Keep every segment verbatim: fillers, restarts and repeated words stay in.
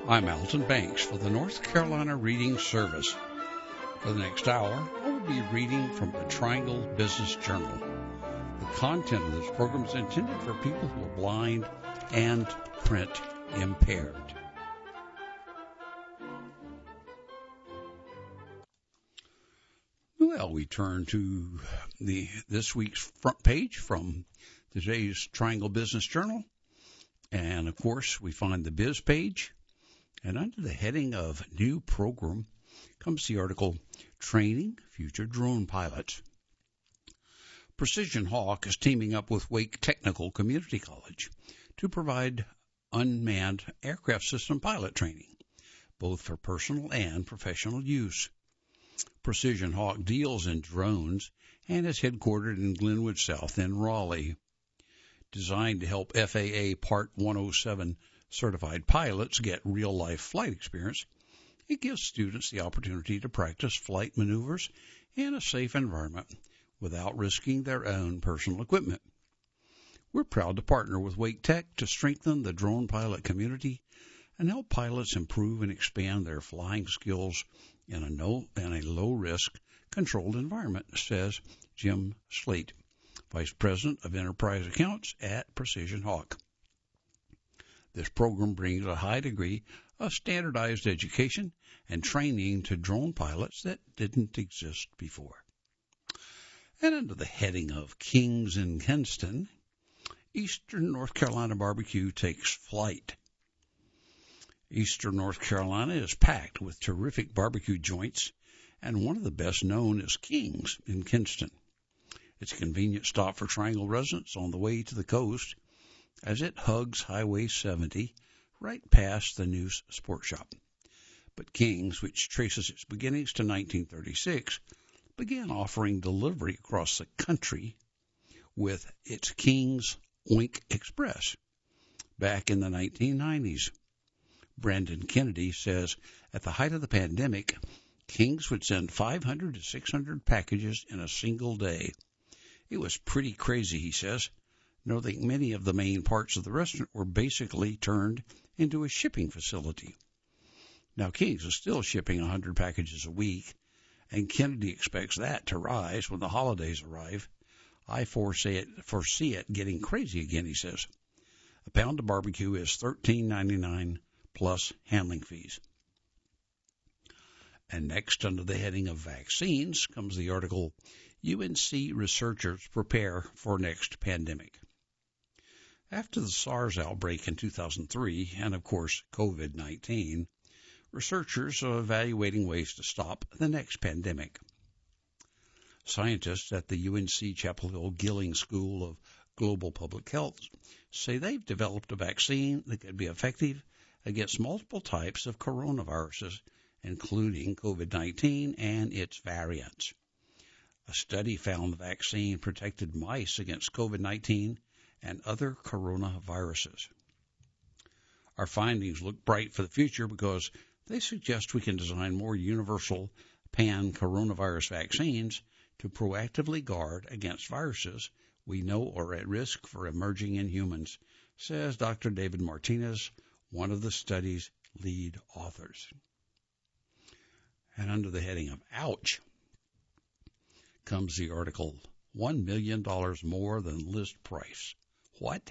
I'm Alton Banks for the North Carolina Reading Service. For the next hour, I will be reading from the Triangle Business Journal. The content of this program is intended for people who are blind and print impaired. Well, we turn to the this week's front page from today's Triangle Business Journal. And, of course, we find the Biz page. And under the heading of New Program comes the article, Training Future Drone Pilots. Precision Hawk is teaming up with Wake Technical Community College to provide unmanned aircraft system pilot training, both for personal and professional use. Precision Hawk deals in drones and is headquartered in Glenwood South in Raleigh. Designed to help F A A Part one oh seven certified pilots get real-life flight experience, it gives students the opportunity to practice flight maneuvers in a safe environment without risking their own personal equipment. We're proud to partner with Wake Tech to strengthen the drone pilot community and help pilots improve and expand their flying skills in a, no, in a low-risk, controlled environment, says Jim Slate, Vice President of Enterprise Accounts at Precision Hawk. This program brings a high degree of standardized education and training to drone pilots that didn't exist before. And under the heading of Kings in Kinston, Eastern North Carolina barbecue takes flight. Eastern North Carolina is packed with terrific barbecue joints, and one of the best known is Kings in Kinston. It's a convenient stop for Triangle residents on the way to the coast, as it hugs Highway seventy right past the News Sports Shop. But King's, which traces its beginnings to nineteen thirty-six, began offering delivery across the country with its King's Oink Express back in the nineteen nineties. Brandon Kennedy says at the height of the pandemic, King's would send five hundred to six hundred packages in a single day. It was pretty crazy, he says, noting many of the main parts of the restaurant were basically turned into a shipping facility. Now, King's is still shipping one hundred packages a week, and Kennedy expects that to rise when the holidays arrive. I foresee it, foresee it getting crazy again, he says. A pound of barbecue is thirteen ninety-nine plus handling fees. And next, under the heading of vaccines, comes the article, U N C Researchers Prepare for Next Pandemic. After the SARS outbreak in two thousand three, and of course COVID nineteen, researchers are evaluating ways to stop the next pandemic. Scientists at the U N C Chapel Hill Gilling School of Global Public Health say they've developed a vaccine that could be effective against multiple types of coronaviruses, including COVID nineteen and its variants. A study found the vaccine protected mice against COVID nineteen and other coronaviruses. Our findings look bright for the future because they suggest we can design more universal pan-coronavirus vaccines to proactively guard against viruses we know are at risk for emerging in humans, says Doctor David Martinez, one of the study's lead authors. And under the heading of Ouch comes the article, one million dollars more than list price. What?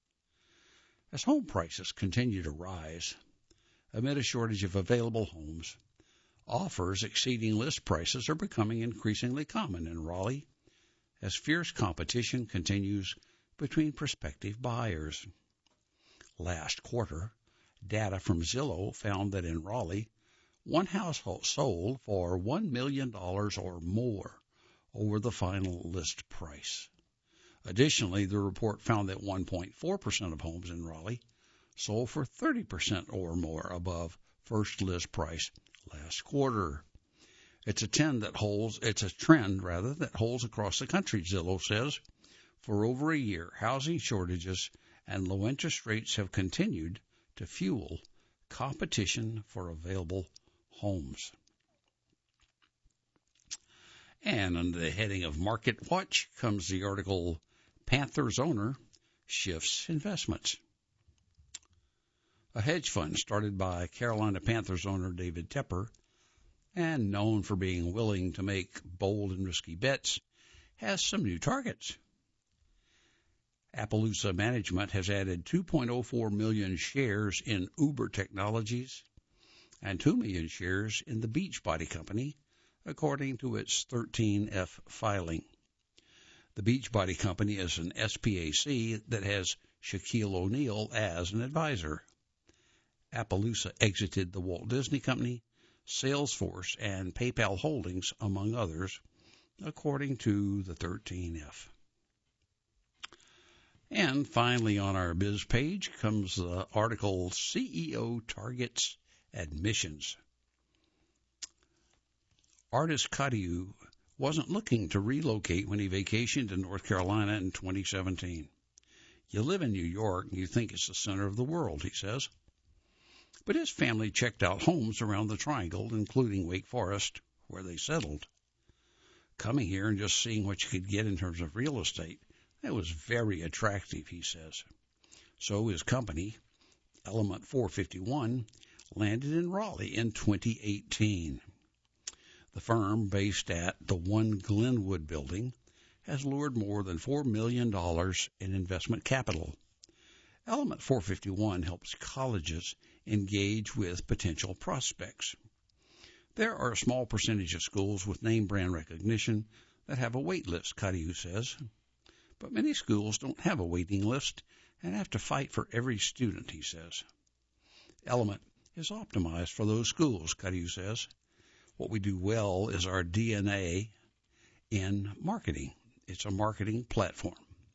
As home prices continue to rise, amid a shortage of available homes, offers exceeding list prices are becoming increasingly common in Raleigh as fierce competition continues between prospective buyers. Last quarter, data from Zillow found that in Raleigh, one house sold for one million dollars or more over the final list price. Additionally, the report found that one point four percent of homes in Raleigh sold for thirty percent or more above first list price last quarter. It's a trend that holds, it's a trend rather that holds across the country, Zillow says. For over a year, housing shortages and low interest rates have continued to fuel competition for available homes. And under the heading of Market Watch comes the article, Panthers owner shifts investments. a hedge fund started by Carolina Panthers owner David Tepper, and known for being willing to make bold and risky bets, has some new targets. Appaloosa Management has added two point oh four million shares in Uber Technologies and two million shares in the Beachbody Company, according to its thirteen F filing. The Beachbody Company is an S P A C that has Shaquille O'Neal as an advisor. Appaloosa exited the Walt Disney Company, Salesforce, and PayPal Holdings, among others, according to the thirteen F. And finally, on our biz page comes the article C E O Targets Admissions. Artist Cadieux wasn't looking to relocate when he vacationed in North Carolina in twenty seventeen. You live in New York and you think it's the center of the world, he says. But his family checked out homes around the Triangle, including Wake Forest, where they settled. Coming here and just seeing what you could get in terms of real estate, that was very attractive, he says. So his company, Element four fifty-one, landed in Raleigh in twenty eighteen. The firm, based at the One Glenwood building, has lured more than four million dollars in investment capital. Element four fifty-one helps colleges engage with potential prospects. There are a small percentage of schools with name brand recognition that have a wait list, Cadieux says. But many schools don't have a waiting list and have to fight for every student, he says. Element is optimized for those schools, Cadieux says. What we do well is our D N A in marketing. It's a marketing platform.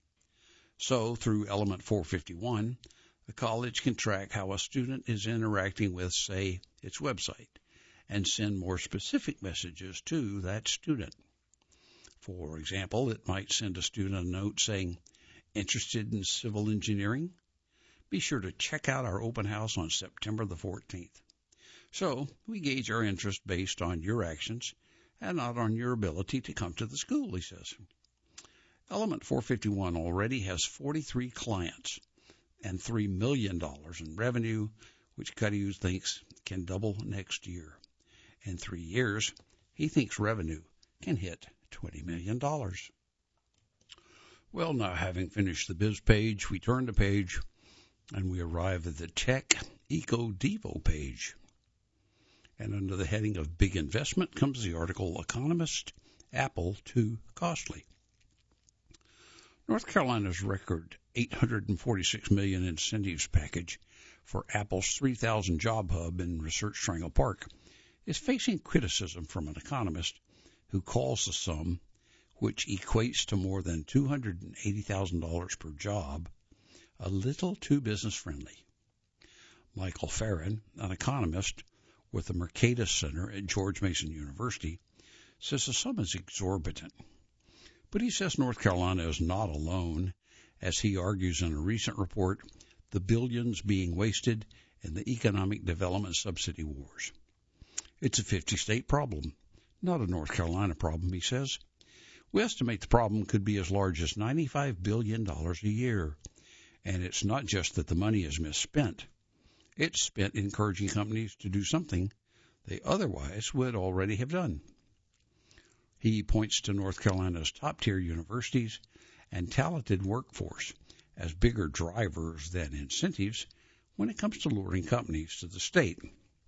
So through Element four fifty-one, the college can track how a student is interacting with, say, its website, and send more specific messages to that student. For example, it might send a student a note saying, "Interested in civil engineering? Be sure to check out our open house on September the fourteenth. So we gauge our interest based on your actions and not on your ability to come to the school, he says. Element four fifty-one already has forty-three clients and three million dollars in revenue, which Cadieux thinks can double next year. In three years, he thinks revenue can hit twenty million dollars. Well, now having finished the biz page, we turn the page and we arrive at the Tech Eco Devo page. And under the heading of Big Investment comes the article, Economist, Apple Too Costly. North Carolina's record eight hundred forty-six million dollars incentives package for Apple's three thousand job hub in Research Triangle Park is facing criticism from an economist who calls the sum, which equates to more than two hundred eighty thousand dollars per job, a little too business-friendly. Michael Farron, an economist with the Mercatus Center at George Mason University, says the sum is exorbitant. But he says North Carolina is not alone, as he argues in a recent report, the billions being wasted in the economic development subsidy wars. It's a fifty-state problem, not a North Carolina problem, he says. We estimate the problem could be as large as ninety-five billion dollars a year. And it's not just that the money is misspent. It's spent encouraging companies to do something they otherwise would already have done. He points to North Carolina's top-tier universities and talented workforce as bigger drivers than incentives when it comes to luring companies to the state.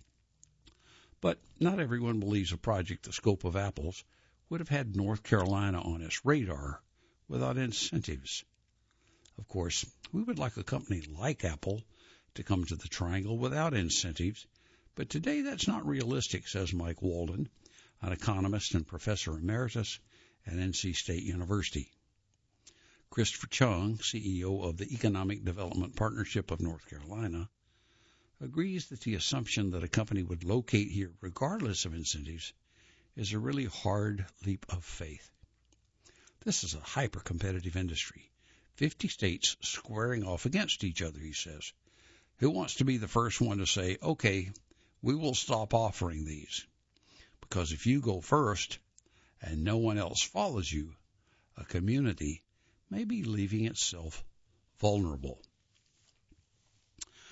But not everyone believes a project the scope of Apple's would have had North Carolina on its radar without incentives. Of course, we would like a company like Apple to come to the Triangle without incentives, but today that's not realistic, says Mike Walden, an economist and professor emeritus at N C State University. Christopher Chung, C E O of the Economic Development Partnership of North Carolina, agrees that the assumption that a company would locate here regardless of incentives is a really hard leap of faith. This is a hyper-competitive industry, fifty states squaring off against each other, he says. Who wants to be the first one to say, okay, we will stop offering these? Because if you go first and no one else follows you, a community may be leaving itself vulnerable.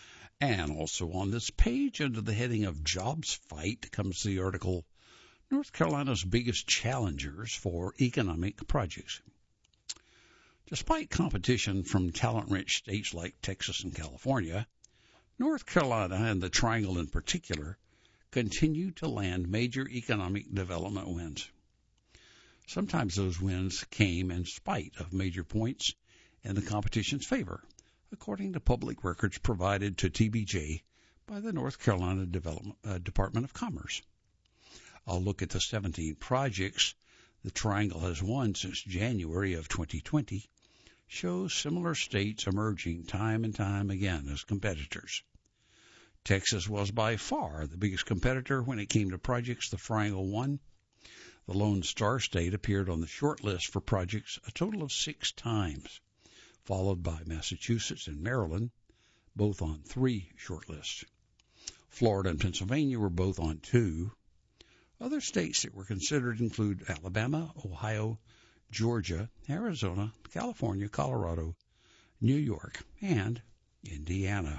And also on this page, under the heading of Jobs Fight, comes the article, North Carolina's Biggest Challengers for Economic Projects. Despite competition from talent-rich states like Texas and California, North Carolina, and the Triangle in particular, continue to land major economic development wins. Sometimes those wins came in spite of major points in the competition's favor, according to public records provided to T B J by the North Carolina Development, uh, Department of Commerce. I'll look at the seventeen projects the Triangle has won since January of twenty twenty, shows similar states emerging time and time again as competitors. Texas was by far the biggest competitor when it came to projects the Triangle won. The Lone Star State appeared on the short list for projects a total of six times, followed by Massachusetts and Maryland, both on three short lists. Florida and Pennsylvania were both on two. Other states that were considered include Alabama, Ohio, Georgia, Arizona, California, Colorado, New York, and Indiana.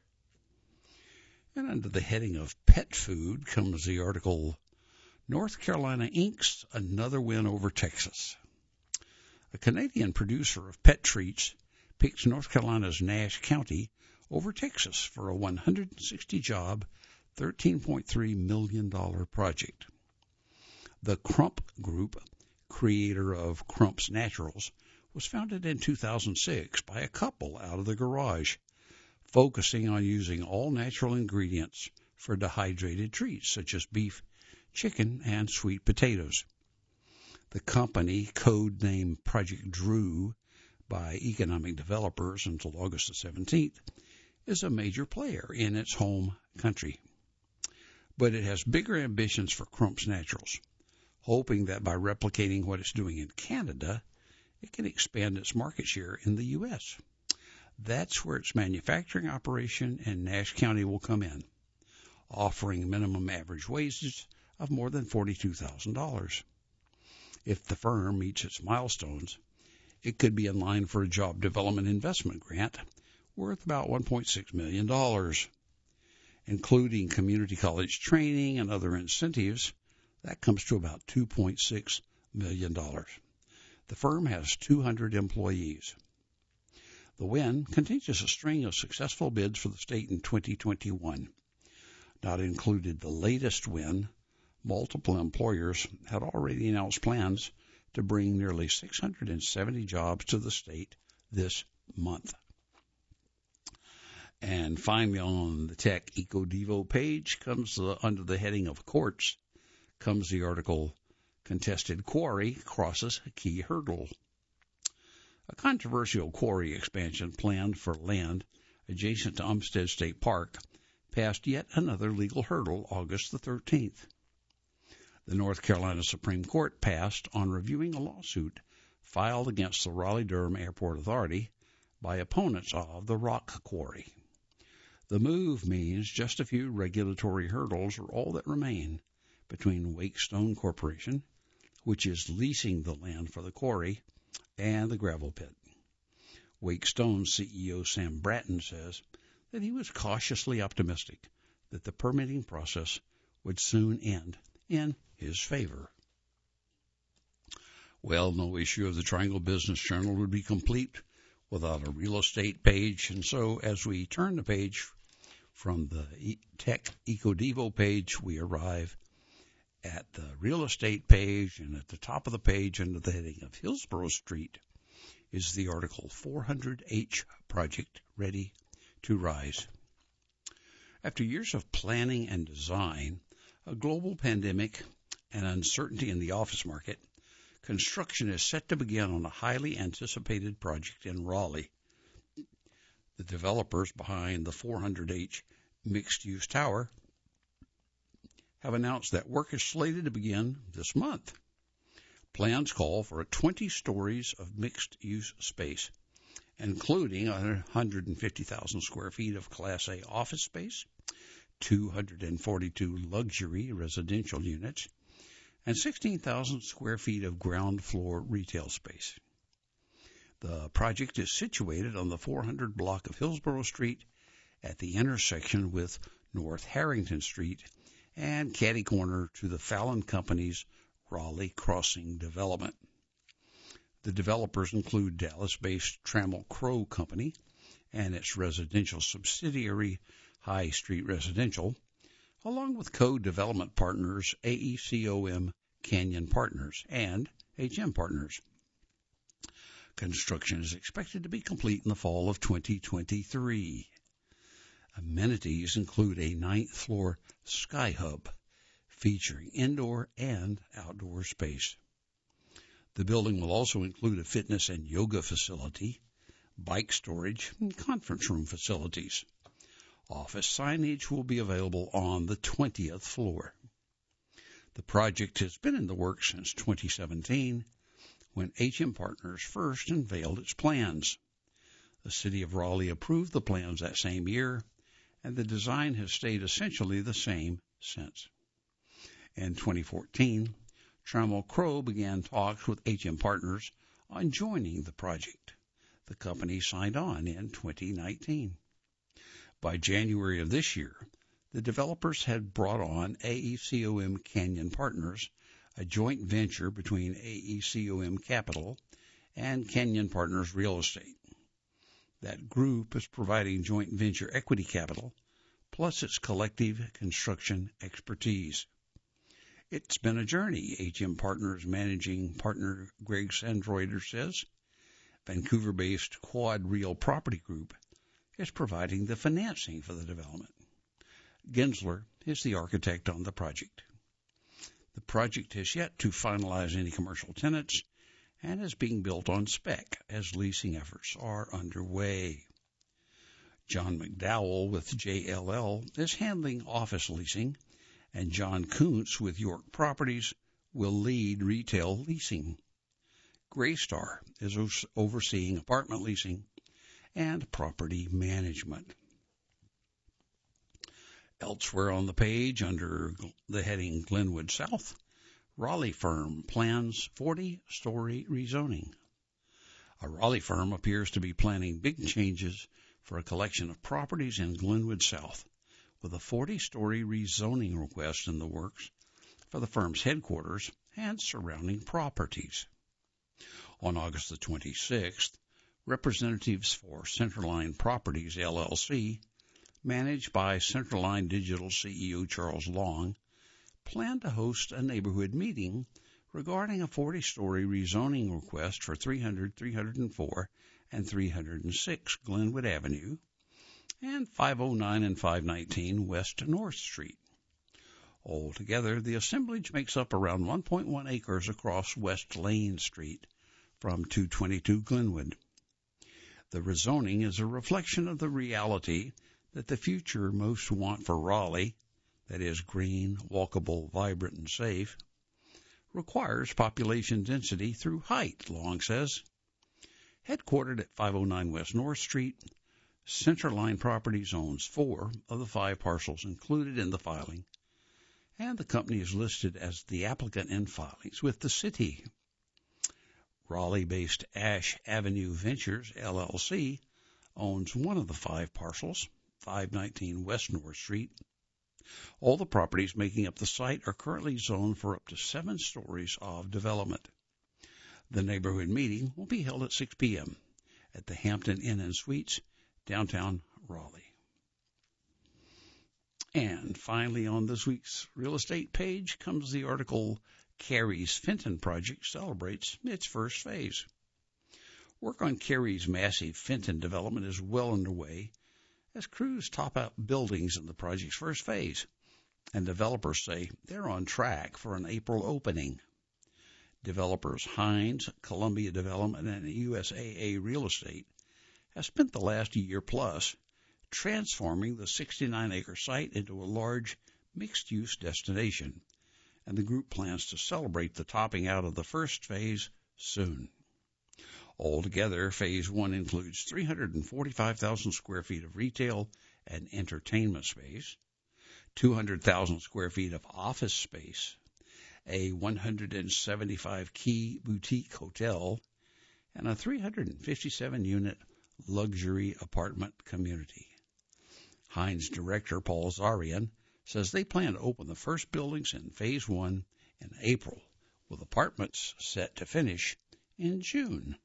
And under the heading of Pet Food comes the article, North Carolina inks another win over Texas. A Canadian producer of pet treats picked North Carolina's Nash County over Texas for a one hundred sixty job, thirteen point three million dollars project. The Crump Group, creator of Crump's Naturals, was founded in two thousand six by a couple out of the garage, focusing on using all natural ingredients for dehydrated treats such as beef, chicken, and sweet potatoes. The company, code-named Project Drew by economic developers until August the seventeenth, is a major player in its home country. But it has bigger ambitions for Crump's Naturals, hoping that by replicating what it's doing in Canada, it can expand its market share in the U S. That's where its manufacturing operation in Nash County will come in, offering minimum average wages of more than forty-two thousand dollars. If the firm meets its milestones, it could be in line for a job development investment grant worth about one point six million dollars. Including community college training and other incentives, that comes to about two point six million dollars. The firm has two hundred employees. The win continues a string of successful bids for the state in twenty twenty-one. Not included the latest win, multiple employers had already announced plans to bring nearly six hundred seventy jobs to the state this month. And finally, on the Tech EcoDevo page, comes the, under the heading of Courts, comes the article, Contested Quarry Crosses a Key Hurdle. A controversial quarry expansion planned for land adjacent to Umstead State Park passed yet another legal hurdle August the thirteenth. The North Carolina Supreme Court passed on reviewing a lawsuit filed against the Raleigh-Durham Airport Authority by opponents of the rock quarry. The move means just a few regulatory hurdles are all that remain between Wake Stone Corporation, which is leasing the land for the quarry, and the gravel pit. Wake Stone C E O Sam Bratton says that he was cautiously optimistic that the permitting process would soon end in his favor. Well, no issue of the Triangle Business Journal would be complete without a real estate page, and so as we turn the page from the Tech EcoDevo page, we arrive at the real estate page, and at the top of the page under the heading of Hillsborough Street is the article four hundred H Project Ready to Rise. After years of planning and design, a global pandemic, and uncertainty in the office market, construction is set to begin on a highly anticipated project in Raleigh. The developers behind the four hundred H mixed-use tower have announced that work is slated to begin this month. Plans call for twenty stories of mixed-use space, including one hundred fifty thousand square feet of Class A office space, two hundred forty-two luxury residential units, and sixteen thousand square feet of ground floor retail space. The project is situated on the four hundred block of Hillsborough Street at the intersection with North Harrington Street and catty-corner to the Fallon Company's Raleigh Crossing development. The developers include Dallas-based Trammell Crow Company and its residential subsidiary, High Street Residential, along with co-development partners A E C O M Canyon Partners and H M Partners. Construction is expected to be complete in the fall of twenty twenty-three. Amenities include a ninth-floor Sky Hub featuring indoor and outdoor space. The building will also include a fitness and yoga facility, bike storage, and conference room facilities. Office signage will be available on the twentieth floor. The project has been in the works since twenty seventeen, when H M Partners first unveiled its plans. The City of Raleigh approved the plans that same year, and the design has stayed essentially the same since. In twenty fourteen, Trammell Crow began talks with H M Partners on joining the project. The company signed on in twenty nineteen. By January of this year, the developers had brought on A E C O M Canyon Partners, a joint venture between A E C O M Capital and Canyon Partners Real Estate. That group is providing joint venture equity capital, plus its collective construction expertise. It's been a journey, H M Partners managing partner Greg Sandroider says. Vancouver-based Quad Real Property Group is providing the financing for the development. Gensler is the architect on the project. The project has yet to finalize any commercial tenants and is being built on spec as leasing efforts are underway. John McDowell with J L L is handling office leasing, and John Kuntz with York Properties will lead retail leasing. Graystar is overseeing apartment leasing and property management. Elsewhere on the page, under the heading Glenwood South, Raleigh firm plans forty-story rezoning. A Raleigh firm appears to be planning big changes for a collection of properties in Glenwood South, with a forty-story rezoning request in the works for the firm's headquarters and surrounding properties. On August the twenty-sixth, representatives for Centerline Properties, L L C, managed by Centerline Digital C E O Charles Long, planned to host a neighborhood meeting regarding a forty-story rezoning request for three hundred, three oh four, and three oh six Glenwood Avenue and five oh nine and five nineteen West North Street. Altogether, the assemblage makes up around one point one acres across West Lane Street from two twenty-two Glenwood. The rezoning is a reflection of the reality that the future most want for Raleigh, that is green, walkable, vibrant, and safe, requires population density through height, Long says. Headquartered at five oh nine West North Street, Centerline Properties owns four of the five parcels included in the filing, and the company is listed as the applicant in filings with the city. Raleigh-based Ash Avenue Ventures, L L C, owns one of the five parcels, five nineteen West North Street. All the properties making up the site are currently zoned for up to seven stories of development. The neighborhood meeting will be held at six p.m. at the Hampton Inn and Suites, downtown Raleigh. And finally, on this week's real estate page comes the article, Carey's Fenton Project Celebrates Its First Phase. Work on Carey's massive Fenton development is well underway as crews top out buildings in the project's first phase, and developers say they're on track for an April opening. Developers Hines, Columbia Development, and U S A A Real Estate have spent the last year plus transforming the sixty-nine acre site into a large mixed-use destination, and the group plans to celebrate the topping out of the first phase soon. Altogether, Phase one includes three hundred forty-five thousand square feet of retail and entertainment space, two hundred thousand square feet of office space, a one hundred seventy-five key boutique hotel, and a three hundred fifty-seven unit luxury apartment community. Heinz director Paul Zarian says they plan to open the first buildings in Phase one in April, with apartments set to finish in June.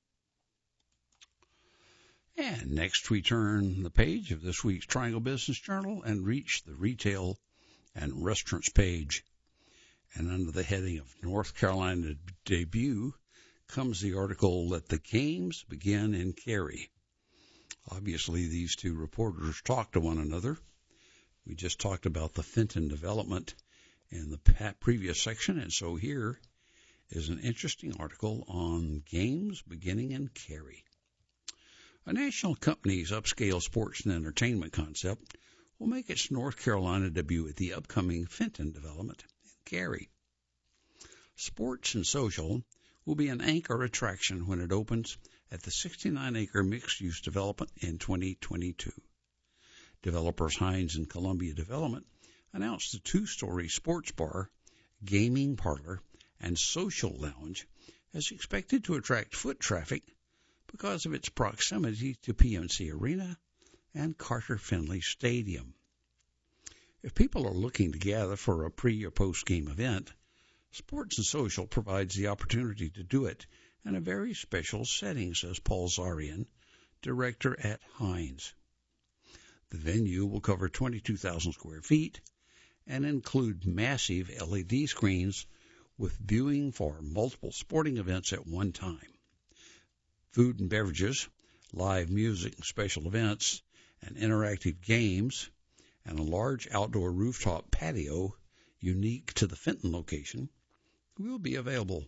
And next we turn the page of this week's Triangle Business Journal and reach the retail and restaurants page. And under the heading of North Carolina Debut comes the article that the games begin in Cary. Obviously, these two reporters talk to one another. We just talked about the Fenton development in the previous section, and so here is an interesting article on games beginning in Cary. A national company's upscale sports and entertainment concept will make its North Carolina debut at the upcoming Fenton development in Cary. Sports and Social will be an anchor attraction when it opens at the sixty-nine acre mixed-use development in twenty twenty-two. Developers Heinz and Columbia Development announced the two-story sports bar, gaming parlor, and social lounge is expected to attract foot traffic because of its proximity to P N C Arena and Carter Finley Stadium. If people are looking to gather for a pre- or post-game event, Sports and Social provides the opportunity to do it in a very special setting, says Paul Zarian, director at Heinz. The venue will cover twenty-two thousand square feet and include massive L E D screens with viewing for multiple sporting events at one time. Food and beverages, live music and special events, and interactive games, and a large outdoor rooftop patio unique to the Fenton location will be available.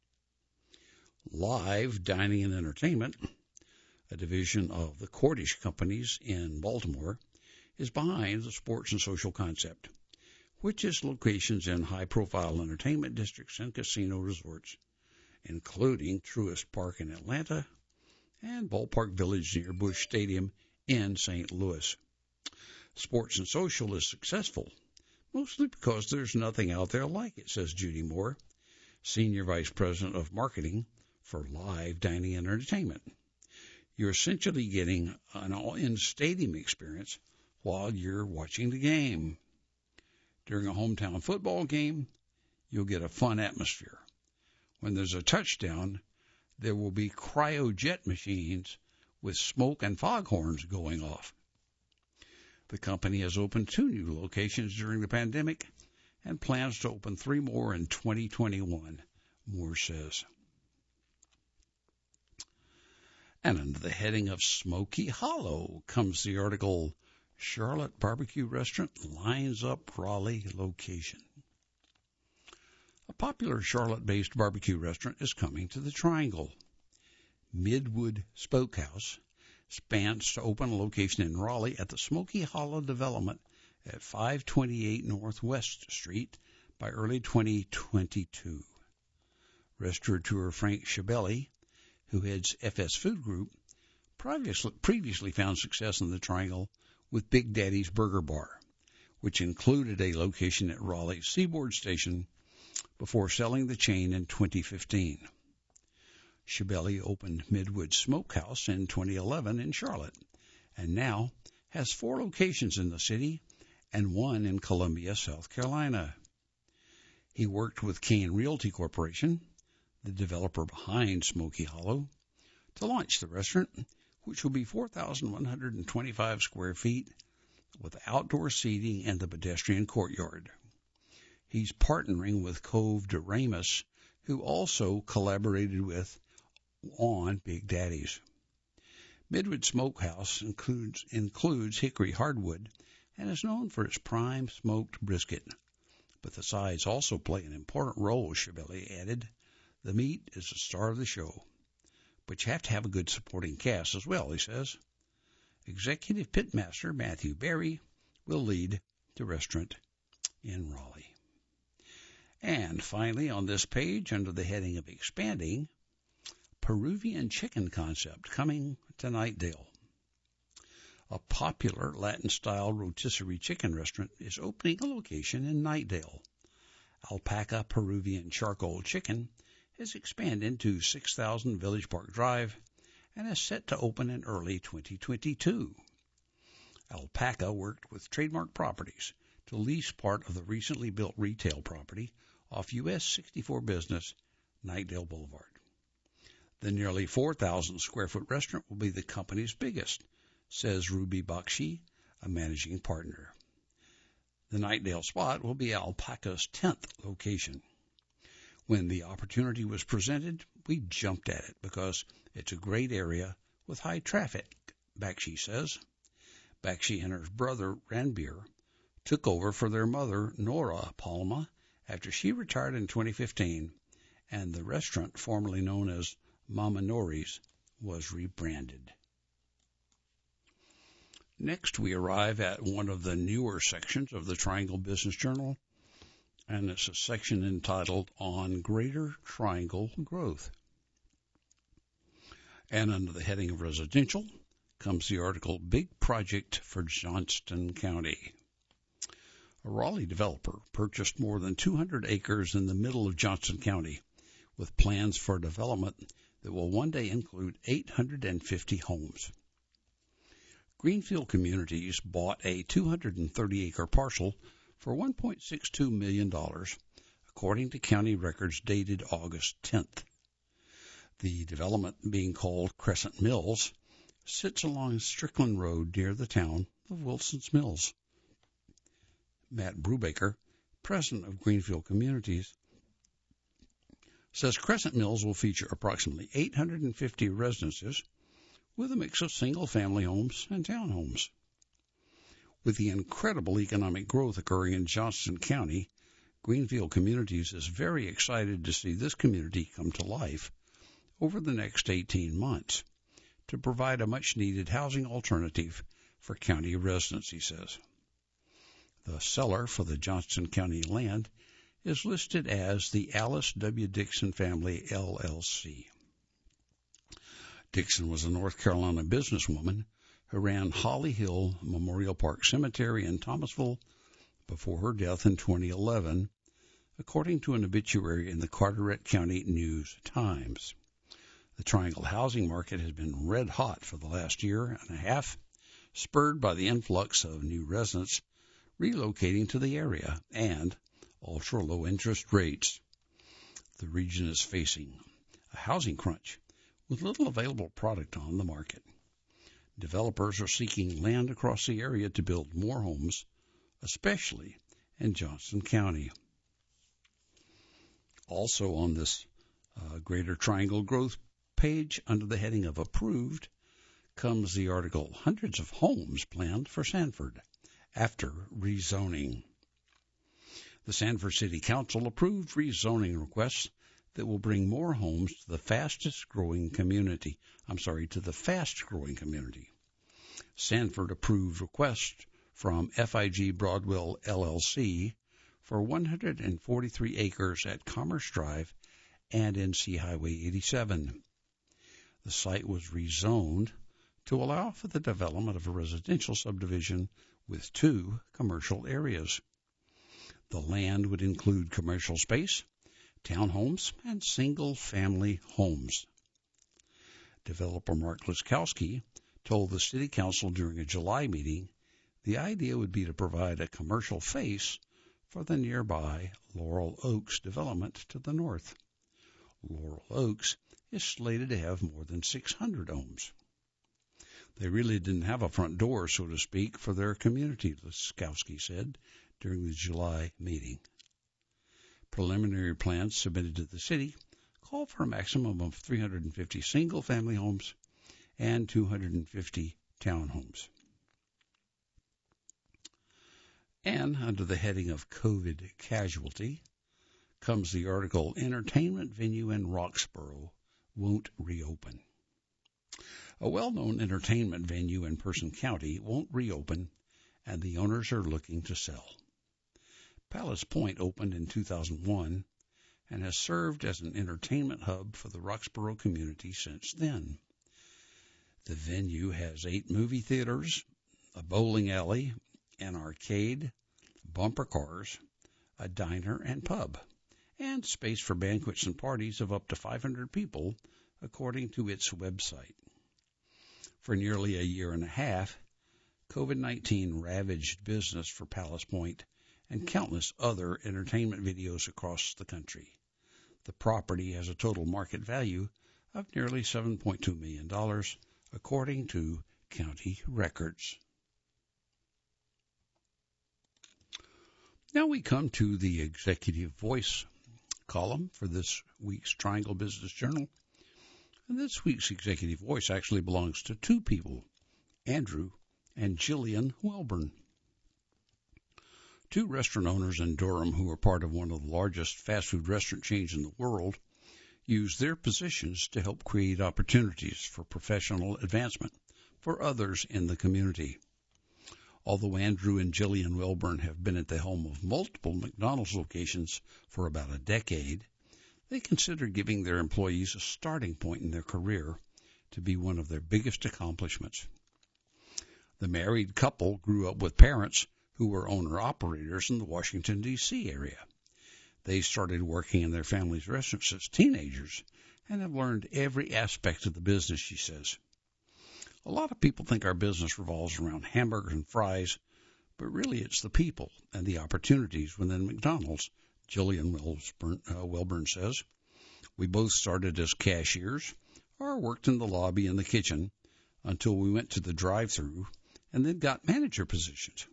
Live Dining and Entertainment, a division of the Cordish Companies in Baltimore, is behind the Sports and Social concept, which is locations in high-profile entertainment districts and casino resorts, including Truist Park in Atlanta and Ballpark Village near Busch Stadium in Saint Louis. Sports and Social is successful, mostly because there's nothing out there like it, says Judy Moore, Senior Vice President of Marketing for Live Dining and Entertainment. You're essentially getting an all-in stadium experience while you're watching the game. During a hometown football game, you'll get a fun atmosphere. When there's a touchdown, there will be cryojet machines with smoke and foghorns going off. The company has opened two new locations during the pandemic and plans to open three more in twenty twenty-one, Moore says. And under the heading of Smoky Hollow comes the article, Charlotte Barbecue Restaurant Lines Up Raleigh Location. A popular Charlotte-based barbecue restaurant is coming to the Triangle. Midwood Smokehouse plans to open a location in Raleigh at the Smoky Hollow development at five twenty-eight Northwest Street by early twenty twenty-two. Restaurateur Frank Schiavelli, who heads F S Food Group, previously, previously found success in the Triangle with Big Daddy's Burger Bar, which included a location at Raleigh Seaboard Station before selling the chain in twenty fifteen. Schiavelli opened Midwood Smokehouse in twenty eleven in Charlotte, and now has four locations in the city and one in Columbia, South Carolina. He worked with Kane Realty Corporation, the developer behind Smoky Hollow, to launch the restaurant, which will be four thousand one hundred twenty-five square feet with outdoor seating and the pedestrian courtyard. He's partnering with Cove de Ramus, who also collaborated with on Big Daddy's. Midwood Smokehouse includes, includes hickory hardwood and is known for its prime smoked brisket. But the sides also play an important role, Schiavelli added. The meat is the star of the show. But you have to have a good supporting cast as well, he says. Executive Pitmaster Matthew Berry will lead the restaurant in Raleigh. And finally, on this page, under the heading of Expanding, Peruvian chicken concept coming to Knightdale. A popular Latin-style rotisserie chicken restaurant is opening a location in Knightdale. Alpaca Peruvian charcoal chicken has expanded to six thousand Village Park Drive and is set to open in early twenty twenty-two. Alpaca worked with Trademark Properties to lease part of the recently built retail property off U S sixty-four Business, Knightdale Boulevard. The nearly four thousand square foot restaurant will be the company's biggest, says Ruby Bakshi, a managing partner. The Knightdale spot will be Alpaca's tenth location. When the opportunity was presented, we jumped at it because it's a great area with high traffic, Bakshi says. Bakshi and her brother, Ranbir, took over for their mother, Nora Palma, after she retired in twenty fifteen, and the restaurant, formerly known as Mama Nori's, was rebranded. Next, we arrive at one of the newer sections of the Triangle Business Journal, and it's a section entitled On Greater Triangle Growth. And under the heading of Residential comes the article, Big Project for Johnston County. A Raleigh developer purchased more than two hundred acres in the middle of Johnston County with plans for development that will one day include eight hundred fifty homes. Greenfield Communities bought a two hundred thirty acre parcel for one point six two million dollars, according to county records dated August tenth. The development, being called Crescent Mills, sits along Strickland Road near the town of Wilson's Mills. Matt Brubaker, president of Greenfield Communities, says Crescent Mills will feature approximately eight hundred fifty residences with a mix of single-family homes and townhomes. With the incredible economic growth occurring in Johnston County, Greenfield Communities is very excited to see this community come to life over the next eighteen months to provide a much-needed housing alternative for county residents, he says. The seller for the Johnston County land is listed as the Alice W. Dixon Family, L L C. Dixon was a North Carolina businesswoman who ran Holly Hill Memorial Park Cemetery in Thomasville before her death in twenty eleven, according to an obituary in the Carteret County News-Times. The Triangle housing market has been red hot for the last year and a half, spurred by the influx of new residents relocating to the area and ultra-low interest rates. The region is facing a housing crunch with little available product on the market. Developers are seeking land across the area to build more homes, especially in Johnston County. Also on this uh, Greater Triangle Growth page, under the heading of Approved, comes the article, Hundreds of Homes Planned for Sanford After Rezoning. The Sanford City Council approved rezoning requests that will bring more homes to the fastest-growing community. I'm sorry, to the fast-growing community. Sanford approved requests from F I G Broadwell L L C for one hundred forty-three acres at Commerce Drive and N C Highway eighty-seven. The site was rezoned to allow for the development of a residential subdivision with two commercial areas. The land would include commercial space, townhomes, and single-family homes. Developer Mark Liskowski told the City Council during a July meeting the idea would be to provide a commercial face for the nearby Laurel Oaks development to the north. Laurel Oaks is slated to have more than six hundred homes. They really didn't have a front door, so to speak, for their community, Liskowski said during the July meeting. Preliminary plans submitted to the city call for a maximum of three hundred fifty single-family homes and two hundred fifty townhomes. And under the heading of COVID casualty comes the article, Entertainment Venue in Roxborough Won't Reopen. A well-known entertainment venue in Person County won't reopen, and the owners are looking to sell. Palace Point opened in two thousand one and has served as an entertainment hub for the Roxborough community since then. The venue has eight movie theaters, a bowling alley, an arcade, bumper cars, a diner and pub, and space for banquets and parties of up to five hundred people, according to its website. For nearly a year and a half, COVID nineteen ravaged business for Palace Point and countless other entertainment videos across the country. The property has a total market value of nearly seven point two million dollars, according to county records. Now we come to the Executive Voice column for this week's Triangle Business Journal. And this week's Executive Voice actually belongs to two people, Andrew and Jillian Welburn. Two restaurant owners in Durham who are part of one of the largest fast food restaurant chains in the world use their positions to help create opportunities for professional advancement for others in the community. Although Andrew and Jillian Welburn have been at the helm of multiple McDonald's locations for about a decade, they consider giving their employees a starting point in their career to be one of their biggest accomplishments. The married couple grew up with parents who were owner-operators in the Washington, D C area. They started working in their family's restaurants as teenagers and have learned every aspect of the business, she says. A lot of people think our business revolves around hamburgers and fries, but really it's the people and the opportunities within McDonald's, Jillian Welburn, uh, Welburn says. We both started as cashiers or worked in the lobby and the kitchen until we went to the drive-thru and then got manager positions.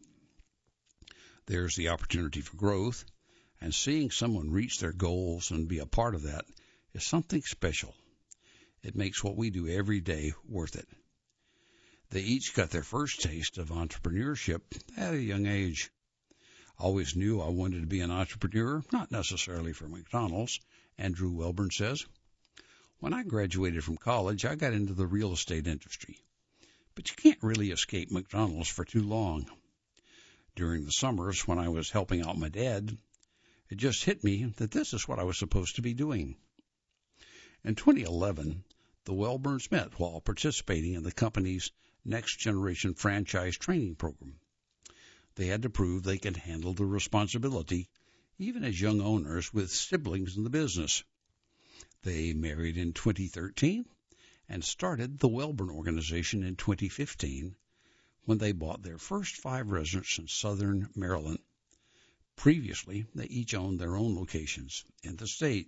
There's the opportunity for growth, and seeing someone reach their goals and be a part of that is something special. It makes what we do every day worth it. They each got their first taste of entrepreneurship at a young age. I always knew I wanted to be an entrepreneur, not necessarily for McDonald's, Andrew Welburn says. When I graduated from college, I got into the real estate industry. But you can't really escape McDonald's for too long. During the summers when I was helping out my dad, it just hit me that this is what I was supposed to be doing. In twenty eleven, the Welburns met while participating in the company's Next Generation Franchise Training Program. They had to prove they could handle the responsibility, even as young owners with siblings in the business. They married in twenty thirteen and started the Welburn Organization in twenty fifteen, when they bought their first five restaurants in southern Maryland. Previously, they each owned their own locations in the state.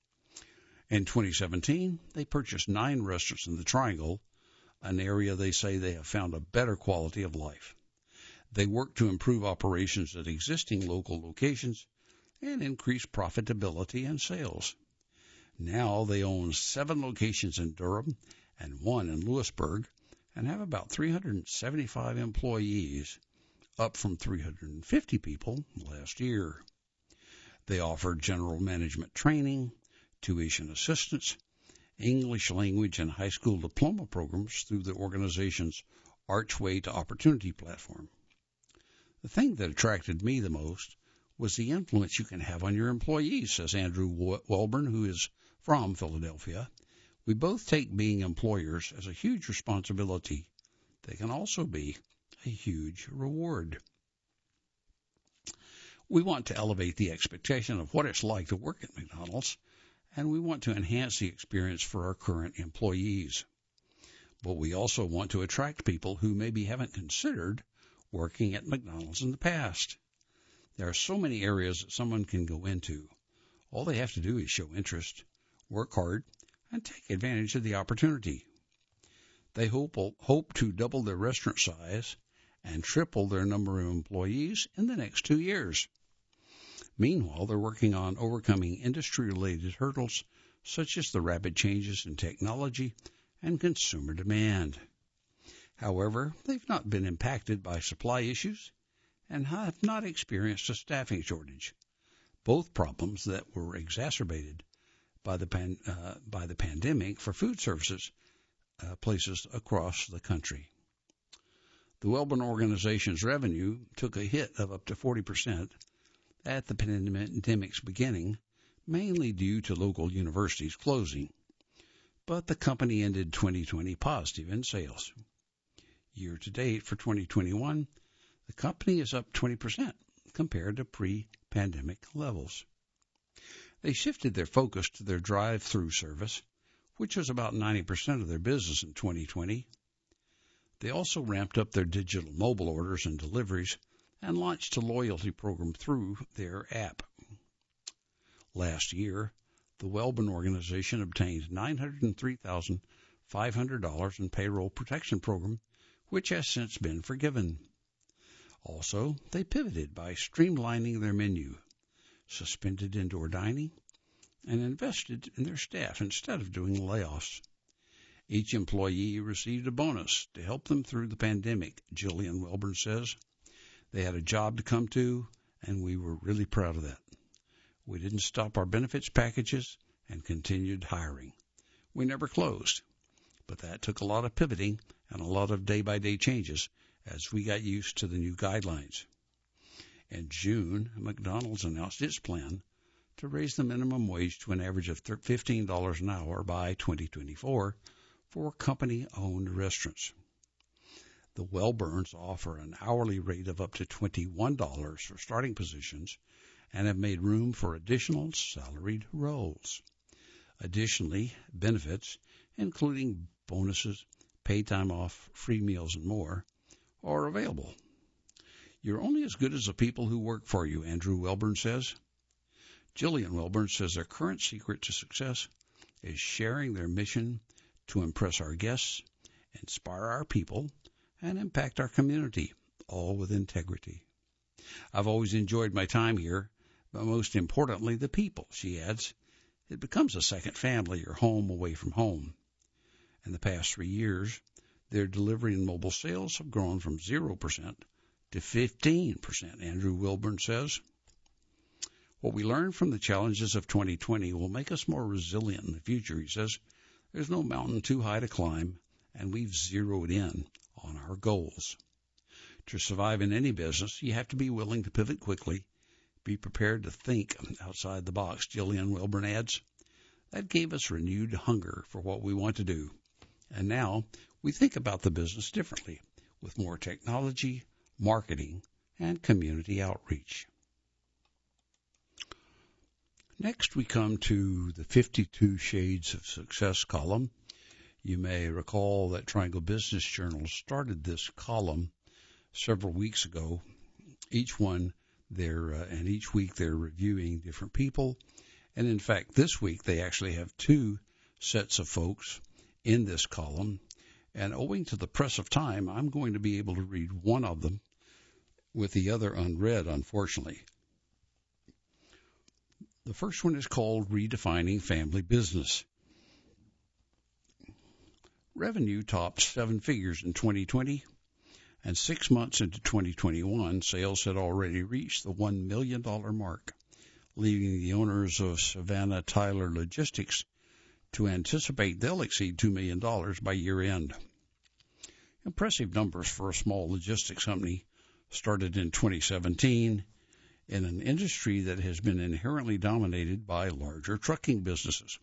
In twenty seventeen, they purchased nine restaurants in the Triangle, an area they say they have found a better quality of life. They work to improve operations at existing local locations and increase profitability and sales. Now they own seven locations in Durham and one in Lewisburg, and have about three hundred seventy-five employees, up from three hundred fifty people last year. They offer general management training, tuition assistance, English language and high school diploma programs through the organization's Archway to Opportunity platform. The thing that attracted me the most was the influence you can have on your employees, says Andrew Welburn, who is from Philadelphia. We both take being employers as a huge responsibility. They can also be a huge reward. We want to elevate the expectation of what it's like to work at McDonald's, and we want to enhance the experience for our current employees. But we also want to attract people who maybe haven't considered working at McDonald's in the past. There are so many areas that someone can go into. All they have to do is show interest, work hard, and take advantage of the opportunity. They hope, hope to double their restaurant size and triple their number of employees in the next two years. Meanwhile, they're working on overcoming industry-related hurdles such as the rapid changes in technology and consumer demand. However, they've not been impacted by supply issues and have not experienced a staffing shortage, both problems that were exacerbated by the pan, uh, by the pandemic for food services uh, places across the country. The Welburn Organization's revenue took a hit of up to forty percent at the pandemic's beginning, mainly due to local universities closing, but the company ended twenty twenty positive in sales. Year to date for twenty twenty-one, the company is up twenty percent compared to pre-pandemic levels. They shifted their focus to their drive-through service, which was about ninety percent of their business in twenty twenty. They also ramped up their digital mobile orders and deliveries and launched a loyalty program through their app. Last year, the Wellborn organization obtained nine hundred three thousand five hundred dollars in payroll protection program, which has since been forgiven. Also, they pivoted by streamlining their menu, suspended indoor dining, and invested in their staff instead of doing layoffs. Each employee received a bonus to help them through the pandemic, Jillian Wellborn says. They had a job to come to, and we were really proud of that. We didn't stop our benefits packages and continued hiring. We never closed, but that took a lot of pivoting and a lot of day-by-day changes as we got used to the new guidelines. In June, McDonald's announced its plan to raise the minimum wage to an average of fifteen dollars an hour by twenty twenty-four for company-owned restaurants. The Wellborns offer an hourly rate of up to twenty-one dollars for starting positions and have made room for additional salaried roles. Additionally, benefits, including bonuses, paid time off, free meals, and more, are available. You're only as good as the people who work for you, Andrew Wellborn says. Jillian Wellborn says their current secret to success is sharing their mission to impress our guests, inspire our people, and impact our community, all with integrity. I've always enjoyed my time here, but most importantly, the people, she adds. It becomes a second family or home away from home. In the past three years, their delivery and mobile sales have grown from zero percent to fifteen percent, Andrew Wellborn says. What we learned from the challenges of twenty twenty will make us more resilient in the future, he says. There's no mountain too high to climb, and we've zeroed in on our goals. To survive in any business, you have to be willing to pivot quickly, be prepared to think outside the box, Jillian Wellborn adds. That gave us renewed hunger for what we want to do. And now we think about the business differently, with more technology, marketing, and community outreach. Next, we come to the fifty-two Shades of Success column. You may recall that Triangle Business Journal started this column several weeks ago. Each one, they're uh, and each week they're reviewing different people. And in fact, this week they actually have two sets of folks in this column. And owing to the press of time, I'm going to be able to read one of them with the other unread, unfortunately. The first one is called Redefining Family Business. Revenue topped seven figures in twenty twenty, and six months into twenty twenty-one, sales had already reached the one million dollars mark, leaving the owners of Savannah Tyler Logistics to anticipate they'll exceed two million dollars by year-end. Impressive numbers for a small logistics company started in twenty seventeen in an industry that has been inherently dominated by larger trucking businesses.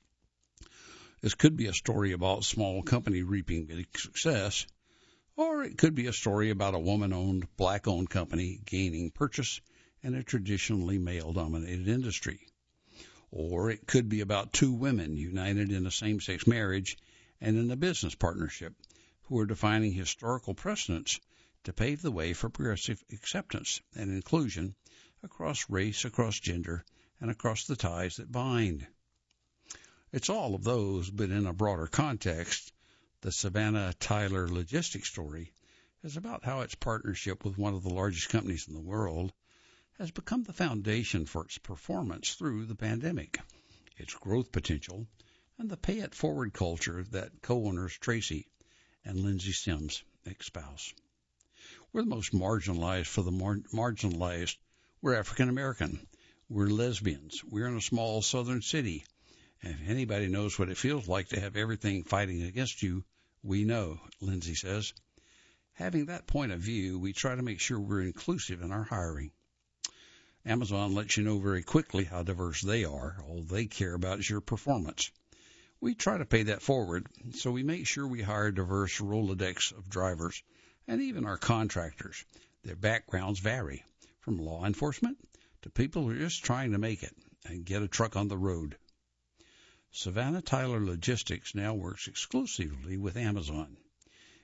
This could be a story about a small company reaping big success, or it could be a story about a woman-owned, black-owned company gaining purchase in a traditionally male-dominated industry. Or it could be about two women united in a same-sex marriage and in a business partnership who are defining historical precedents to pave the way for progressive acceptance and inclusion across race, across gender, and across the ties that bind. It's all of those, but in a broader context, the Savannah Tyler Logistics story is about how its partnership with one of the largest companies in the world has become the foundation for its performance through the pandemic, its growth potential, and the pay-it-forward culture that co-owners Tracy and Lindsay Sims espouse. We're the most marginalized for the mar- marginalized. We're African American. We're lesbians. We're in a small southern city. And if anybody knows what it feels like to have everything fighting against you, we know, Lindsay says. Having that point of view, we try to make sure we're inclusive in our hiring. Amazon lets you know very quickly how diverse they are. All they care about is your performance. We try to pay that forward, so we make sure we hire a diverse Rolodex of drivers and even our contractors. Their backgrounds vary, from law enforcement to people who are just trying to make it and get a truck on the road. Savannah Tyler Logistics now works exclusively with Amazon.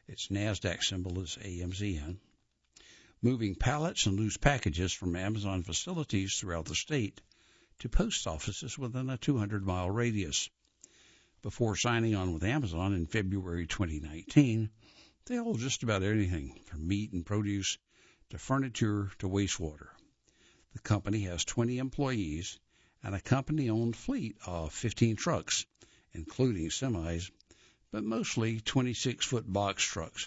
Its NASDAQ symbol is A M Z N. Moving pallets and loose packages from Amazon facilities throughout the state to post offices within a two hundred mile radius. Before signing on with Amazon in February twenty nineteen, they hold just about anything from meat and produce to furniture to wastewater. The company has twenty employees and a company-owned fleet of fifteen trucks, including semis, but mostly twenty-six foot box trucks.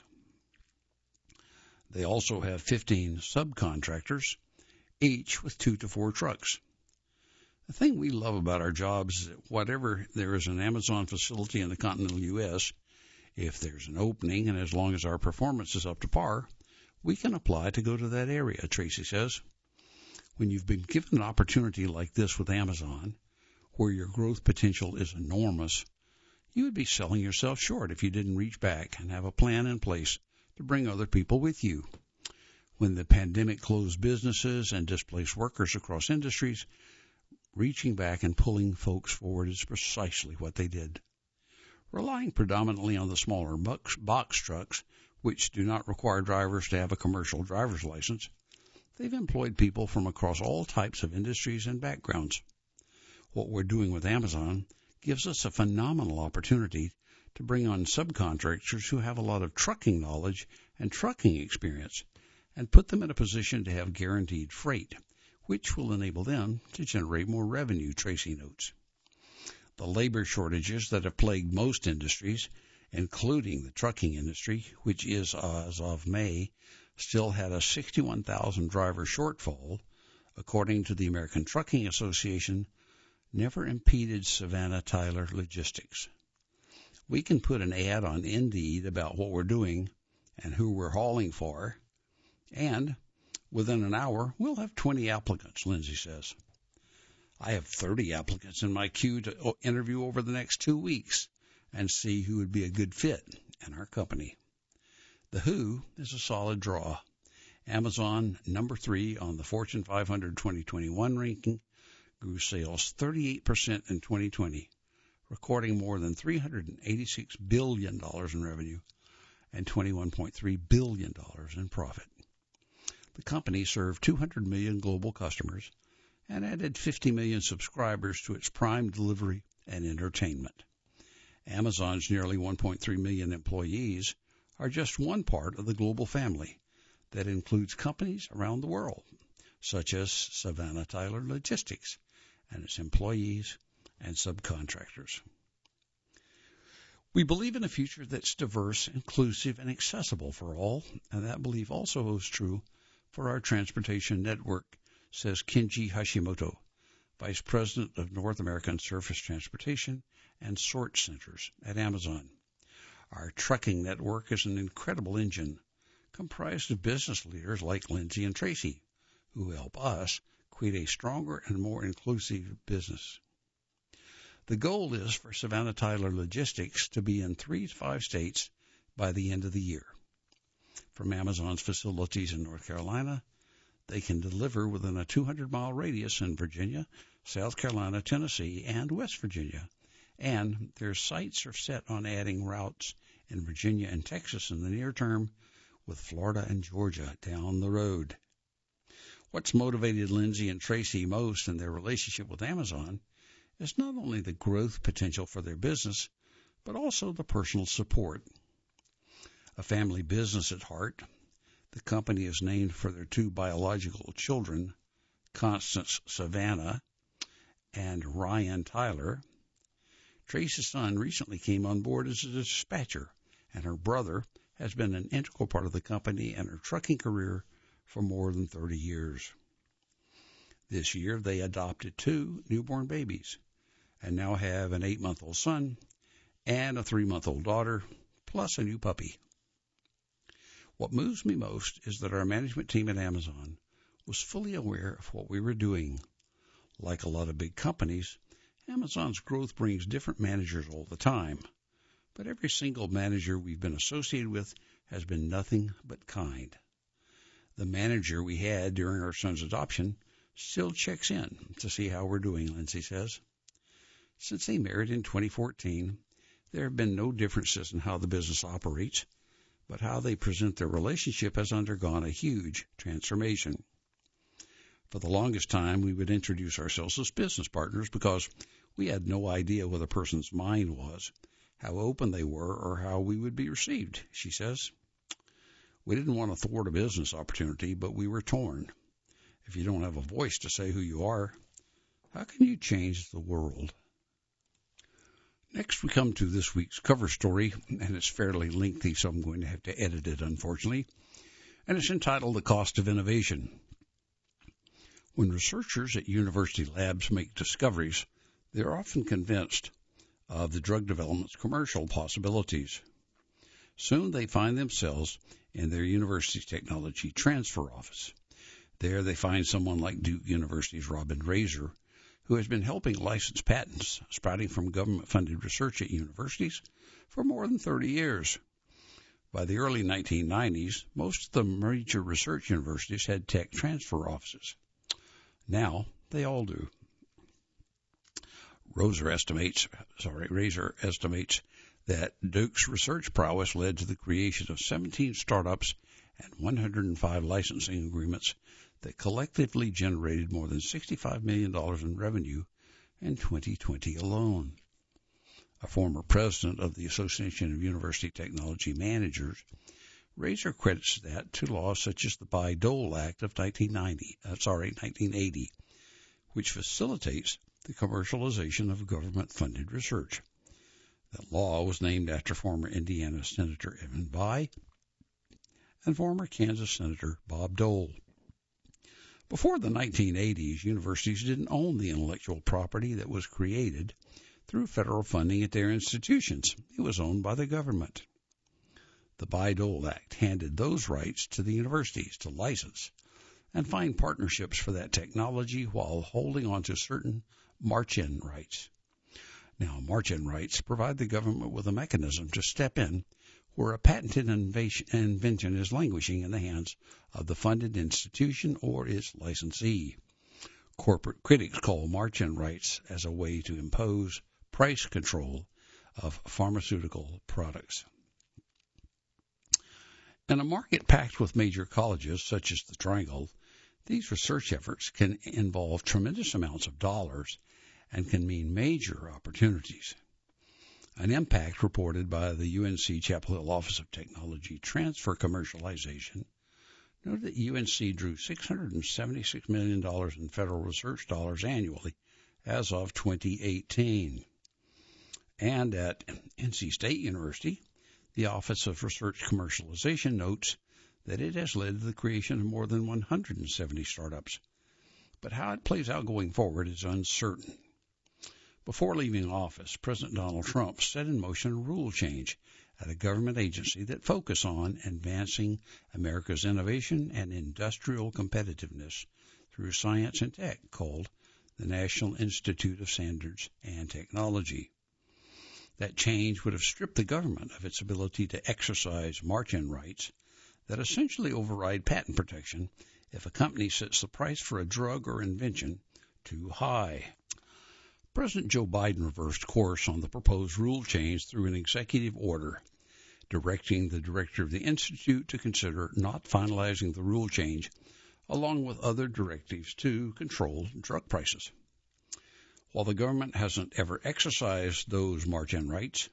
They also have fifteen subcontractors, each with two to four trucks. The thing we love about our jobs is that whatever there is an Amazon facility in the continental U S, if there's an opening and as long as our performance is up to par, we can apply to go to that area, Tracy says. When you've been given an opportunity like this with Amazon, where your growth potential is enormous, you would be selling yourself short if you didn't reach back and have a plan in place to bring other people with you. When the pandemic closed businesses and displaced workers across industries, reaching back and pulling folks forward is precisely what they did. Relying predominantly on the smaller box trucks, which do not require drivers to have a commercial driver's license, they've employed people from across all types of industries and backgrounds. What we're doing with Amazon gives us a phenomenal opportunity to bring on subcontractors who have a lot of trucking knowledge and trucking experience and put them in a position to have guaranteed freight, which will enable them to generate more revenue, Tracy notes. The labor shortages that have plagued most industries, including the trucking industry, which is, as of May, still had a sixty-one thousand driver shortfall, according to the American Trucking Association, never impeded Savannah Tyler Logistics. We can put an ad on Indeed about what we're doing and who we're hauling for, and within an hour, we'll have twenty applicants, Lindsay says. I have thirty applicants in my queue to interview over the next two weeks and see who would be a good fit in our company. The Who is a solid draw. Amazon, number three on the Fortune five hundred twenty twenty-one ranking, grew sales thirty-eight percent in twenty twenty, recording more than three hundred eighty-six billion dollars in revenue and twenty-one point three billion dollars in profit. The company served two hundred million global customers and added fifty million subscribers to its Prime delivery and entertainment. Amazon's nearly one point three million employees are just one part of the global family that includes companies around the world, such as Savannah Tyler Logistics and its employees and subcontractors. We believe in a future that's diverse, inclusive, and accessible for all, and that belief also holds true for our transportation network, says Kenji Hashimoto, Vice President of North American Surface Transportation and Sort Centers at Amazon. Our trucking network is an incredible engine comprised of business leaders like Lindsay and Tracy, who help us create a stronger and more inclusive business. The goal is for Savannah Tyler Logistics to be in three to five states by the end of the year. From Amazon's facilities in North Carolina, they can deliver within a two hundred mile radius in Virginia, South Carolina, Tennessee, and West Virginia, and their sights are set on adding routes in Virginia and Texas in the near term, with Florida and Georgia down the road. What's motivated Lindsay and Tracy most in their relationship with Amazon is not only the growth potential for their business, but also the personal support. A family business at heart, the company is named for their two biological children, Constance Savannah and Ryan Tyler. Tracy's son recently came on board as a dispatcher, and her brother has been an integral part of the company and her trucking career for more than thirty years. This year, they adopted two newborn babies and now have an eight-month-old son and a three-month-old daughter, plus a new puppy. What moves me most is that our management team at Amazon was fully aware of what we were doing. Like a lot of big companies, Amazon's growth brings different managers all the time, but every single manager we've been associated with has been nothing but kind. The manager we had during our son's adoption still checks in to see how we're doing, Lindsay says. Since they married in twenty fourteen, there have been no differences in how the business operates, but how they present their relationship has undergone a huge transformation. For the longest time, we would introduce ourselves as business partners because we had no idea what a person's mind was, how open they were, or how we would be received, she says. We didn't want to thwart a business opportunity, but we were torn. If you don't have a voice to say who you are, how can you change the world? Next, we come to this week's cover story, and it's fairly lengthy, so I'm going to have to edit it, unfortunately. And it's entitled The Cost of Innovation. When researchers at university labs make discoveries, they're often convinced of the drug development's commercial possibilities. Soon they find themselves in their university's technology transfer office. There they find someone like Duke University's Robin Razor, who has been helping license patents sprouting from government-funded research at universities for more than thirty years. By the early nineteen nineties, most of the major research universities had tech transfer offices. Now they all do. Razor estimates, sorry, Razor estimates that Duke's research prowess led to the creation of seventeen startups and one hundred five licensing agreements that collectively generated more than sixty-five million dollars in revenue in twenty twenty alone. A former president of the Association of University Technology Managers, Razor credits that to laws such as the Bayh-Dole Act of nineteen ninety, uh, sorry, nineteen eighty, which facilitates the commercialization of government-funded research. That law was named after former Indiana Senator Evan Bayh and former Kansas Senator Bob Dole. Before the nineteen eighties, universities didn't own the intellectual property that was created through federal funding at their institutions. It was owned by the government. The Bayh-Dole Act handed those rights to the universities to license and find partnerships for that technology while holding on to certain march-in rights. Now, march-in rights provide the government with a mechanism to step in where a patented invention is languishing in the hands of the funded institution or its licensee. Corporate critics call march-in rights as a way to impose price control of pharmaceutical products. In a market packed with major colleges, such as the Triangle, these research efforts can involve tremendous amounts of dollars and can mean major opportunities. An impact reported by the U N C Chapel Hill Office of Technology Transfer Commercialization noted that U N C drew six hundred seventy-six million dollars in federal research dollars annually as of twenty eighteen. And at N C State University, the Office of Research Commercialization notes that it has led to the creation of more than one hundred seventy startups. But how it plays out going forward is uncertain. Before leaving office, President Donald Trump set in motion a rule change at a government agency that focused on advancing America's innovation and industrial competitiveness through science and tech, called the National Institute of Standards and Technology. That change would have stripped the government of its ability to exercise march-in rights that essentially override patent protection if a company sets the price for a drug or invention too high. President Joe Biden reversed course on the proposed rule change through an executive order, directing the director of the Institute to consider not finalizing the rule change, along with other directives to control drug prices. While the government hasn't ever exercised those march-in rights,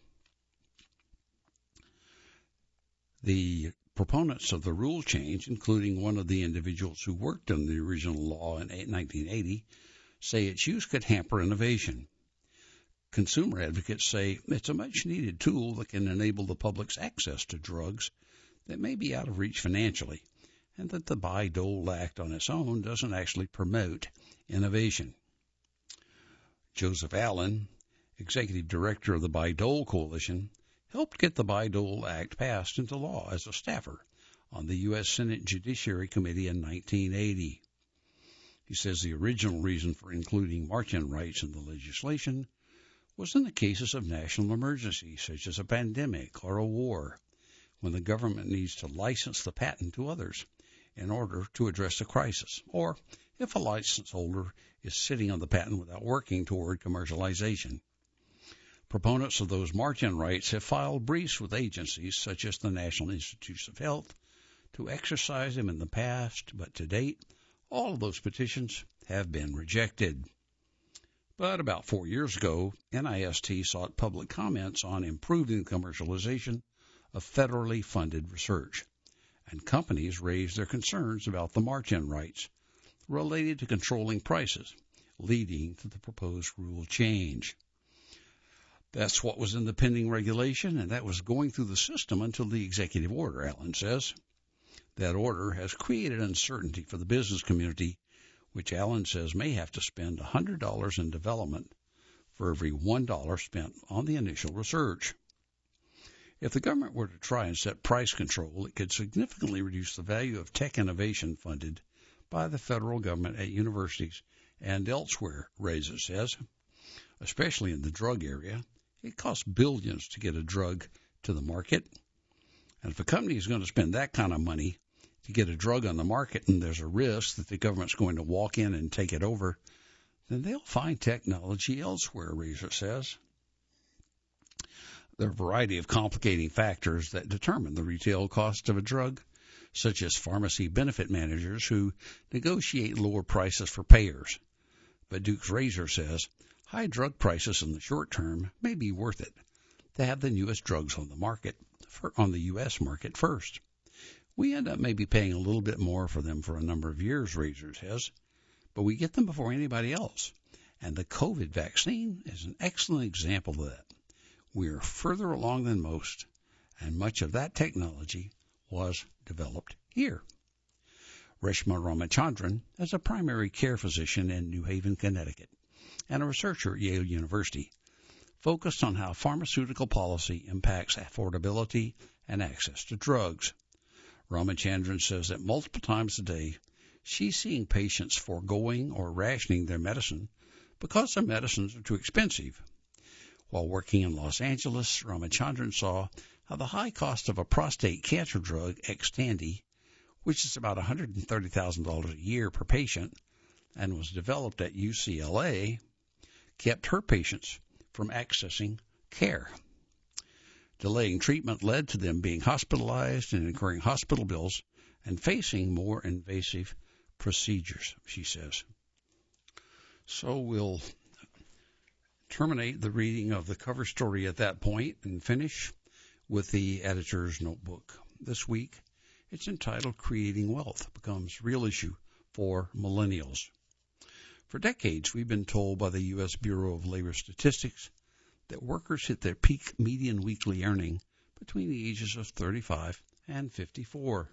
the proponents of the rule change, including one of the individuals who worked on the original law in nineteen eighty, say its use could hamper innovation. Consumer advocates say it's a much-needed tool that can enable the public's access to drugs that may be out of reach financially, and that the Bayh-Dole Act on its own doesn't actually promote innovation. Joseph Allen, executive director of the Bayh-Dole Coalition, helped get the Bayh-Dole Act passed into law as a staffer on the U S Senate Judiciary Committee in nineteen eighty. He says the original reason for including march-in rights in the legislation was in the cases of national emergencies, such as a pandemic or a war, when the government needs to license the patent to others in order to address a crisis, or if a license holder is sitting on the patent without working toward commercialization. Proponents of those march-in rights have filed briefs with agencies such as the National Institutes of Health to exercise them in the past, but to date, all of those petitions have been rejected. But about four years ago, N I S T sought public comments on improving the commercialization of federally funded research, and companies raised their concerns about the march-in rights related to controlling prices, leading to the proposed rule change. That's what was in the pending regulation, and that was going through the system until the executive order, Allen says. That order has created uncertainty for the business community, which Allen says may have to spend one hundred dollars in development for every one dollar spent on the initial research. If the government were to try and set price control, it could significantly reduce the value of tech innovation funded by the federal government at universities and elsewhere, Razor says, especially in the drug area. It costs billions to get a drug to the market. And if a company is going to spend that kind of money to get a drug on the market and there's a risk that the government's going to walk in and take it over, then they'll find technology elsewhere, Razor says. There are a variety of complicating factors that determine the retail cost of a drug, such as pharmacy benefit managers who negotiate lower prices for payers. But Duke's Razor says high drug prices in the short term may be worth it to have the newest drugs on the market, for, on the U S market first. We end up maybe paying a little bit more for them for a number of years, Razor says, but we get them before anybody else. And the COVID vaccine is an excellent example of that. We are further along than most, and much of that technology was developed here. Reshma Ramachandran is a primary care physician in New Haven, Connecticut, and a researcher at Yale University, focused on how pharmaceutical policy impacts affordability and access to drugs. Ramachandran says that multiple times a day, she's seeing patients foregoing or rationing their medicine because their medicines are too expensive. While working in Los Angeles, Ramachandran saw how the high cost of a prostate cancer drug, Xtandi, which is about one hundred thirty thousand dollars a year per patient and was developed at U C L A, kept her patients from accessing care. Delaying treatment led to them being hospitalized and incurring hospital bills and facing more invasive procedures, she says. So we'll terminate the reading of the cover story at that point and finish with the editor's notebook. This week, it's entitled Creating Wealth Becomes Real Issue for Millennials. For decades, we've been told by the U S Bureau of Labor Statistics that workers hit their peak median weekly earning between the ages of thirty-five and fifty-four.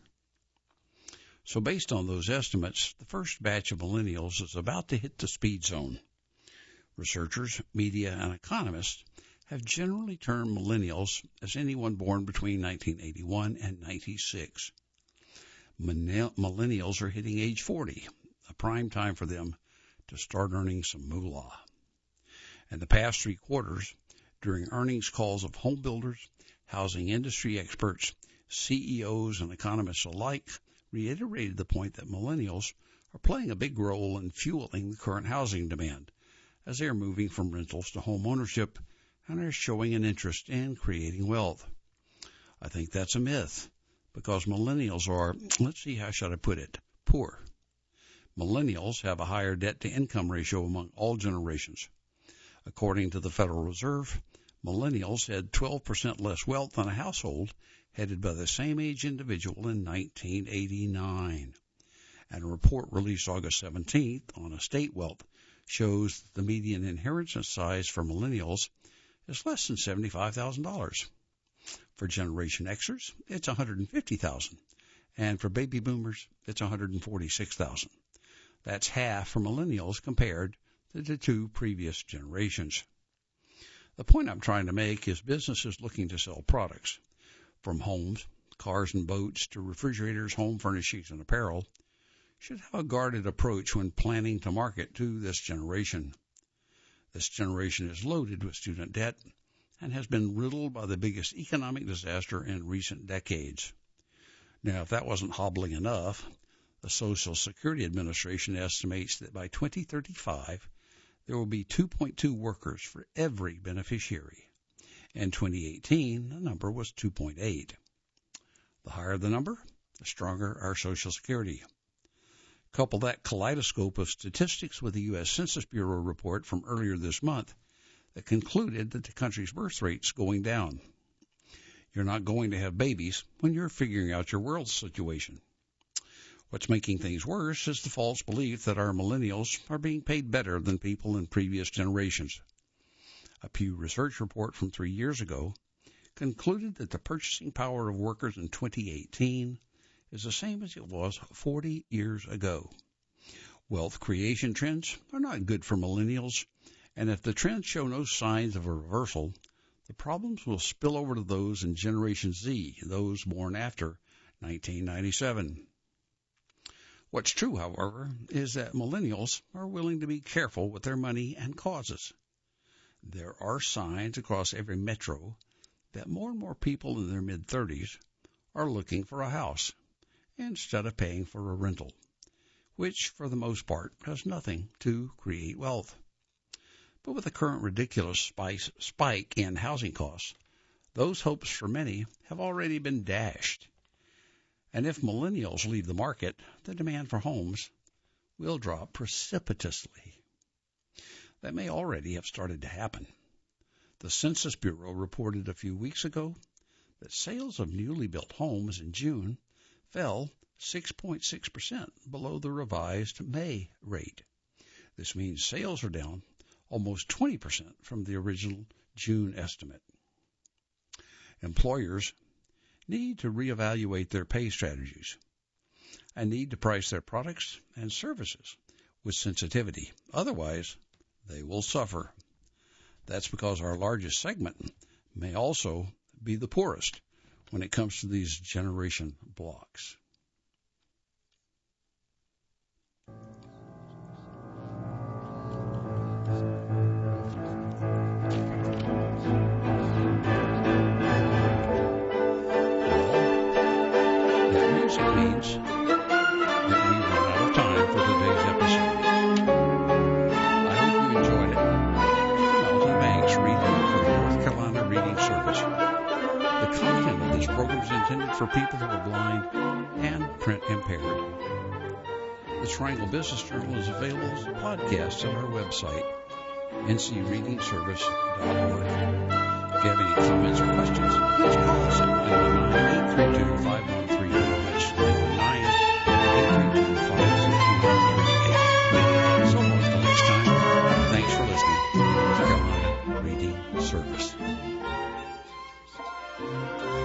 So based on those estimates, the first batch of millennials is about to hit the speed zone. Researchers, media, and economists have generally termed millennials as anyone born between nineteen eighty-one and ninety-six. Millennials are hitting age forty, a prime time for them to start earning some moolah. In the past three quarters, during earnings calls of home builders, housing industry experts, C E Os, and economists alike reiterated the point that millennials are playing a big role in fueling the current housing demand, as they are moving from rentals to home ownership and are showing an interest in creating wealth. I think that's a myth, because millennials are, let's see, how should I put it, poor. Millennials have a higher debt-to-income ratio among all generations. According to the Federal Reserve, millennials had twelve percent less wealth than a household headed by the same age individual in nineteen eighty-nine. And a report released August seventeenth on estate wealth shows that the median inheritance size for millennials is less than seventy-five thousand dollars. For Generation Xers, it's one hundred fifty thousand dollars, and for baby boomers, it's one hundred forty-six thousand dollars. That's half for millennials compared to the two previous generations. The point I'm trying to make is businesses looking to sell products, from homes, cars and boats, to refrigerators, home furnishings, and apparel, should have a guarded approach when planning to market to this generation. This generation is loaded with student debt and has been riddled by the biggest economic disaster in recent decades. Now, if that wasn't hobbling enough, the Social Security Administration estimates that by twenty thirty-five, there will be two point two workers for every beneficiary. In twenty eighteen, the number was two point eight. The higher the number, the stronger our Social Security. Couple that kaleidoscope of statistics with the U S Census Bureau report from earlier this month that concluded that the country's birth rate's going down. You're not going to have babies when you're figuring out your world situation. What's making things worse is the false belief that our millennials are being paid better than people in previous generations. A Pew Research report from three years ago concluded that the purchasing power of workers in twenty eighteen is the same as it was forty years ago. Wealth creation trends are not good for millennials, and if the trends show no signs of a reversal, the problems will spill over to those in Generation Z, those born after nineteen ninety-seven. What's true, however, is that millennials are willing to be careful with their money and causes. There are signs across every metro that more and more people in their mid-thirties are looking for a house instead of paying for a rental, which, for the most part, has nothing to create wealth. But with the current ridiculous spice, spike in housing costs, those hopes for many have already been dashed. And if millennials leave the market, the demand for homes will drop precipitously. That may already have started to happen. The Census Bureau reported a few weeks ago that sales of newly built homes in June fell six point six percent below the revised May rate. This means sales are down almost twenty percent from the original June estimate. Employers need to reevaluate their pay strategies and need to price their products and services with sensitivity. Otherwise, they will suffer. That's because our largest segment may also be the poorest when it comes to these generation blocks. That means that we run out of time for today's episode. I hope you enjoyed it. Mountain Banks reading from the North Carolina Reading Service. The content of this program is intended for people who are blind and print impaired. The Triangle Business Journal is available as a podcast at our website, n c reading service dot org. If you have any comments or questions, please call